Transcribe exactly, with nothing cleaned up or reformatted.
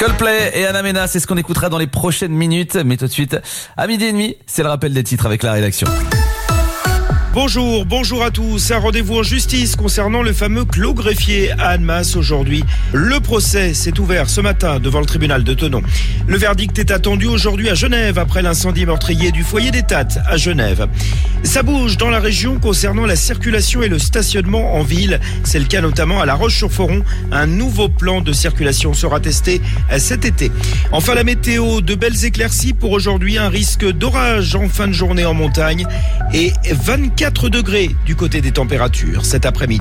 Coldplay et Anna Mena, c'est ce qu'on écoutera dans les prochaines minutes. Mais tout de suite, à midi et demi, c'est le rappel des titres avec la rédaction. Bonjour, bonjour à tous. Un rendez-vous en justice concernant le fameux clos greffier à Annemasse aujourd'hui. Le procès s'est ouvert ce matin devant le tribunal de Thonon. Le verdict est attendu aujourd'hui à Genève après l'incendie meurtrier du foyer des Tattes à Genève. Ça bouge dans la région concernant la circulation et le stationnement en ville. C'est le cas notamment à La Roche-sur-Foron. Un nouveau plan de circulation sera testé cet été. Enfin, la météo, de belles éclaircies pour aujourd'hui. Un risque d'orage en fin de journée en montagne et vingt-quatre degrés du côté des températures cet après-midi.